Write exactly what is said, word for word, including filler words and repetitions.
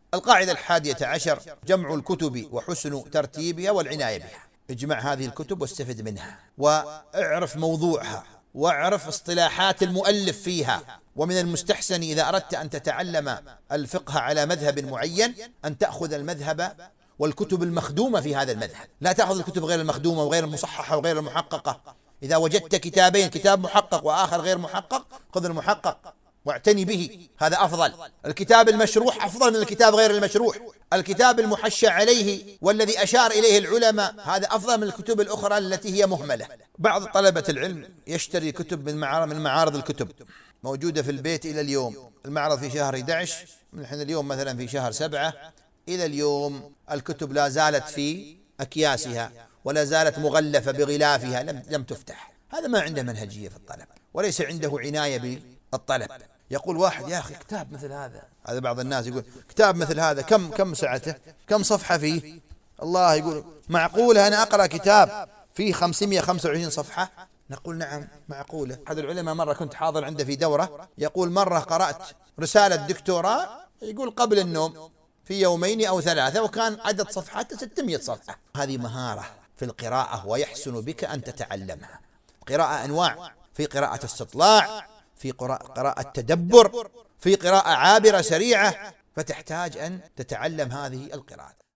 القاعدة الحادية عشر: جمع الكتب وحسن ترتيبها والعناية بها. اجمع هذه الكتب واستفد منها، واعرف موضوعها، واعرف اصطلاحات المؤلف فيها. ومن المستحسن إذا أردت أن تتعلم الفقه على مذهب معين أن تأخذ المذهب والكتب المخدومة في هذا المذهب، لا تأخذ الكتب غير المخدومة وغير المصححة وغير المحققة. إذا وجدت كتابين، كتاب محقق وآخر غير محقق، خذ المحقق واعتني به، هذا أفضل. الكتاب المشروح أفضل من الكتاب غير المشروح. الكتاب المحشى عليه والذي أشار إليه العلماء هذا أفضل من الكتب الأخرى التي هي مهملة. بعض طلبة العلم يشتري كتب من معارض من معارض الكتب موجودة في البيت إلى اليوم. المعرض في شهر أحد عشر، نحن اليوم مثلا في شهر سبعة، إلى اليوم الكتب لا زالت في أكياسها ولا زالت مغلفة بغلافها، لم لم تفتح. هذا ما عنده منهجية في الطلب، وليس عنده عناية بالطلب. يقول واحد: يا أخي كتاب مثل هذا، هذا بعض الناس يقول كتاب مثل هذا كم كم سعته، كم صفحة فيه؟ الله، يقول معقولة أنا أقرأ كتاب فيه خمسمائة وخمسة وعشرين صفحة؟ نقول نعم معقولة. أحد العلماء مرة كنت حاضر عنده في دورة، يقول مرة قرأت رسالة دكتوراه، يقول قبل النوم في يومين أو ثلاثة، وكان عدد صفحات ستمائة صفحة. هذه مهارة في القراءة ويحسن بك أن تتعلمها. قراءة أنواع: في قراءة استطلاع، في قراءة تدبر، في قراءة عابرة سريعة، فتحتاج أن تتعلم هذه القراءة.